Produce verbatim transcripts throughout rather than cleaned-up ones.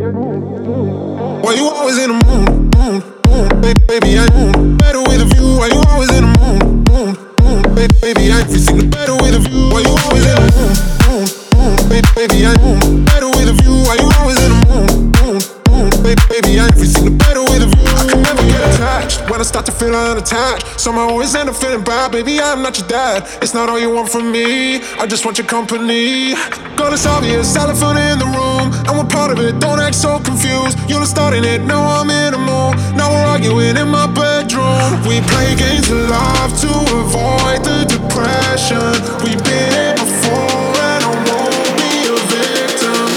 Why you always in the mood, mood, mood, baby, baby, I mood better with a view. Why you always in the mood, mood, mood, baby, baby, I everything better with a view. Why you always in the mood, mood, mood, baby, baby, I mood better with a view. Why you always in the mood, mood, mood, baby, baby, I everything better with a view. I can never get attached when I start to feel unattached. Somehow I always end up feeling bad, baby, I'm not your dad. It's not all you want from me, I just want your company. Girl, it's obvious, elephant in the room, and we're part of it, don't act so confused. You're starting it, now I'm in the mood. Now we're arguing in my bedroom. We play games of love to avoid the depression. We've been here before and I won't be a victim.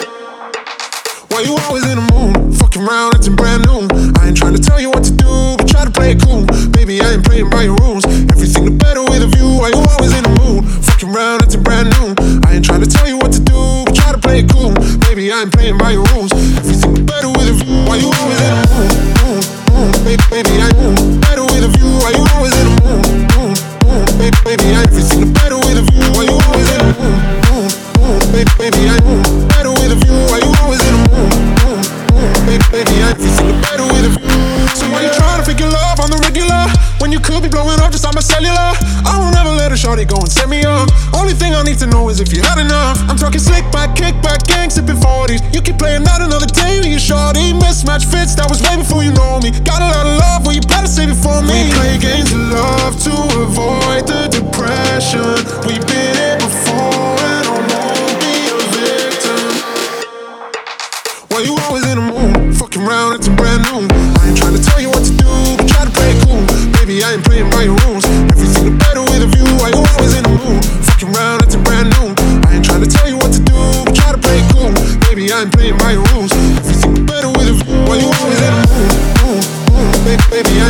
Why you always in the mood? Fucking around, acting brand new. I ain't trying to tell you what to do, but try to play it cool. Baby, I ain't playing by your rules. Everything the better with a view. Why you always in the mood? Fucking around, acting brand new. I ain't trying to tell you what to do, but try to play it cool. Baby, I ain't playing by your rules. Everything the better with a view. Why you always in the mood? Mood, mood, baby, baby, I mood better with a view. Why you always in the mood? Mood, mood, baby, baby, I everything the better with a view. Why you always in the mood? Mood, mood, baby, baby, I mood better with a view. Why you always in the mood? Mood, mood, baby, baby, I everything the better with a view. So why you trying to fake your love on the regular when you could be blowing up just on my cellular? I won't ever let a shorty go and set me up. Only thing I need to know is if you had enough. I'm talking slick back, kick back, gang sipping forties. You keep playing that another day with your shorty. Mismatch fits, that was way before you know me. Got a lot of love, well you better save it for me. We play games of love to avoid the depression. We've been here before and I won't be a victim. Why you always in the mood? Fucking around, it's brand new. I ain't trying to tell you what to do, but try to play it cool. Baby, I ain't playing by your rules. Everything the better with a view. Why you always in the mood? Fucking around, it's brand new. I ain't trying to tell you what to do, but try to play it cool. Baby, I ain't playing by your rules. Everything the better with a view. Why you always in the mood? Mood, mood, baby, baby, I